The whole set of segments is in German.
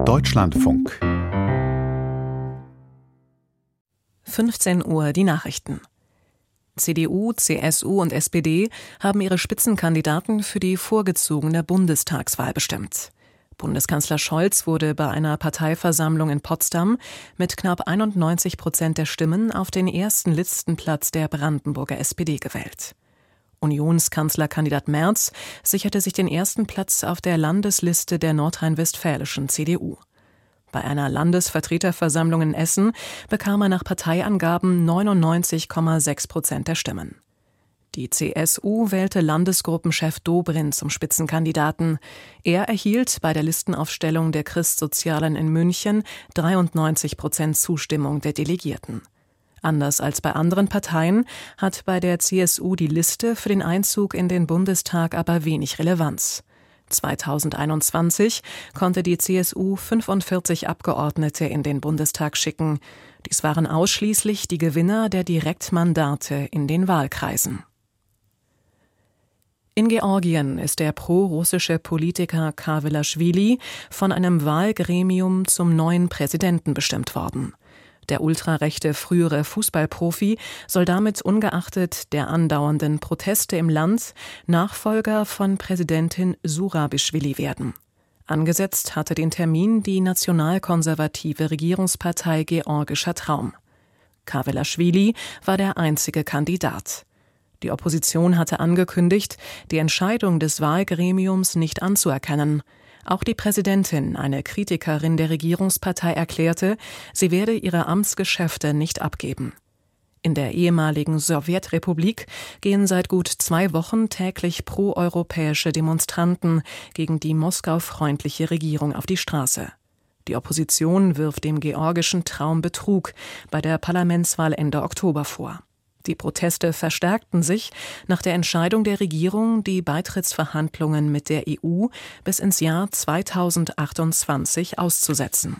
Deutschlandfunk. 15 Uhr die Nachrichten. CDU, CSU und SPD haben ihre Spitzenkandidaten für die vorgezogene Bundestagswahl bestimmt. Bundeskanzler Scholz wurde bei einer Parteiversammlung in Potsdam mit knapp 91% der Stimmen auf den ersten Listenplatz der Brandenburger SPD gewählt. Unionskanzlerkandidat Merz sicherte sich den ersten Platz auf der Landesliste der nordrhein-westfälischen CDU. Bei einer Landesvertreterversammlung in Essen bekam er nach Parteiangaben 99,6% der Stimmen. Die CSU wählte Landesgruppenchef Dobrindt zum Spitzenkandidaten. Er erhielt bei der Listenaufstellung der Christsozialen in München 93% Zustimmung der Delegierten. Anders als bei anderen Parteien hat bei der CSU die Liste für den Einzug in den Bundestag aber wenig Relevanz. 2021 konnte die CSU 45 Abgeordnete in den Bundestag schicken. Dies waren ausschließlich die Gewinner der Direktmandate in den Wahlkreisen. In Georgien ist der pro-russische Politiker Kawelaschwili von einem Wahlgremium zum neuen Präsidenten bestimmt worden. Der ultrarechte frühere Fußballprofi soll damit ungeachtet der andauernden Proteste im Land Nachfolger von Präsidentin Surabischwili werden. Angesetzt hatte den Termin die nationalkonservative Regierungspartei Georgischer Traum. Kawelaschwili war der einzige Kandidat. Die Opposition hatte angekündigt, die Entscheidung des Wahlgremiums nicht anzuerkennen. Auch die Präsidentin, eine Kritikerin der Regierungspartei, erklärte, sie werde ihre Amtsgeschäfte nicht abgeben. In der ehemaligen Sowjetrepublik gehen seit gut 2 Wochen täglich proeuropäische Demonstranten gegen die Moskau-freundliche Regierung auf die Straße. Die Opposition wirft dem georgischen Traum Betrug bei der Parlamentswahl Ende Oktober vor. Die Proteste verstärkten sich nach der Entscheidung der Regierung, die Beitrittsverhandlungen mit der EU bis ins Jahr 2028 auszusetzen.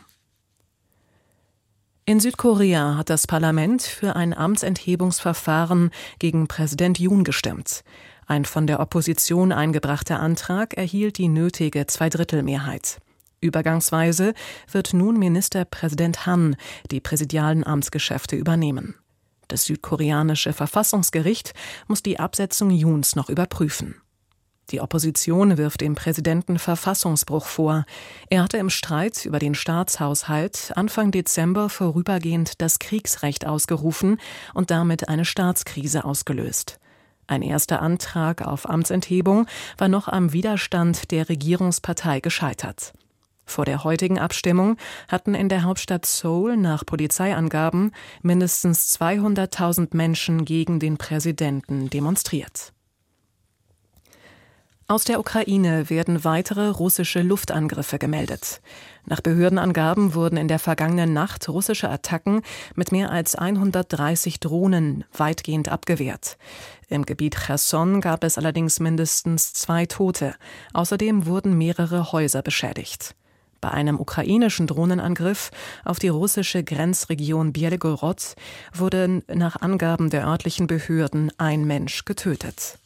In Südkorea hat das Parlament für ein Amtsenthebungsverfahren gegen Präsident Yoon gestimmt. Ein von der Opposition eingebrachter Antrag erhielt die nötige Zweidrittelmehrheit. Übergangsweise wird nun Ministerpräsident Han die präsidialen Amtsgeschäfte übernehmen. Das südkoreanische Verfassungsgericht muss die Absetzung Yoons noch überprüfen. Die Opposition wirft dem Präsidenten Verfassungsbruch vor. Er hatte im Streit über den Staatshaushalt Anfang Dezember vorübergehend das Kriegsrecht ausgerufen und damit eine Staatskrise ausgelöst. Ein erster Antrag auf Amtsenthebung war noch am Widerstand der Regierungspartei gescheitert. Vor der heutigen Abstimmung hatten in der Hauptstadt Seoul nach Polizeiangaben mindestens 200.000 Menschen gegen den Präsidenten demonstriert. Aus der Ukraine werden weitere russische Luftangriffe gemeldet. Nach Behördenangaben wurden in der vergangenen Nacht russische Attacken mit mehr als 130 Drohnen weitgehend abgewehrt. Im Gebiet Cherson gab es allerdings mindestens 2 Tote. Außerdem wurden mehrere Häuser beschädigt. Bei einem ukrainischen Drohnenangriff auf die russische Grenzregion Bielgorod wurde nach Angaben der örtlichen Behörden ein Mensch getötet.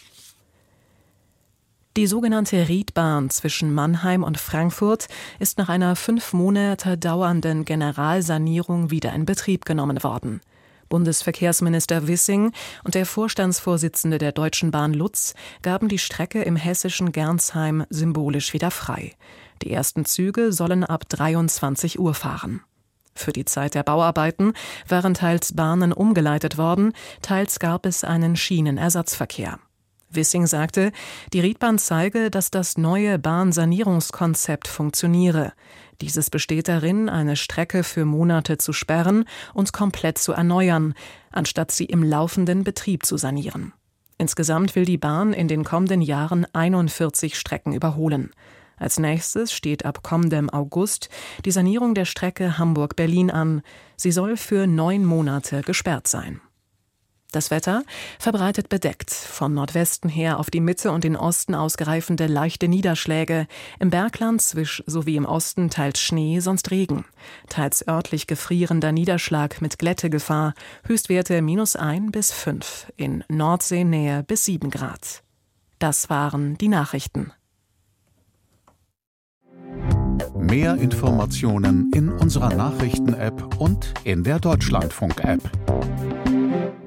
Die sogenannte Riedbahn zwischen Mannheim und Frankfurt ist nach einer 5 Monate dauernden Generalsanierung wieder in Betrieb genommen worden. Bundesverkehrsminister Wissing und der Vorstandsvorsitzende der Deutschen Bahn Lutz gaben die Strecke im hessischen Gernsheim symbolisch wieder frei. Die ersten Züge sollen ab 23 Uhr fahren. Für die Zeit der Bauarbeiten waren teils Bahnen umgeleitet worden, teils gab es einen Schienenersatzverkehr. Wissing sagte, die Riedbahn zeige, dass das neue Bahnsanierungskonzept funktioniere. Dieses besteht darin, eine Strecke für Monate zu sperren und komplett zu erneuern, anstatt sie im laufenden Betrieb zu sanieren. Insgesamt will die Bahn in den kommenden Jahren 41 Strecken überholen. Als nächstes steht ab kommendem August die Sanierung der Strecke Hamburg-Berlin an. Sie soll für 9 Monate gesperrt sein. Das Wetter verbreitet bedeckt, von Nordwesten her auf die Mitte und den Osten ausgreifende leichte Niederschläge, im Bergland sowie im Osten teils Schnee, sonst Regen, teils örtlich gefrierender Niederschlag mit Glättegefahr, Höchstwerte -1 bis 5, in Nordseenähe bis 7 Grad. Das waren die Nachrichten. Mehr Informationen in unserer Nachrichten-App und in der Deutschlandfunk-App.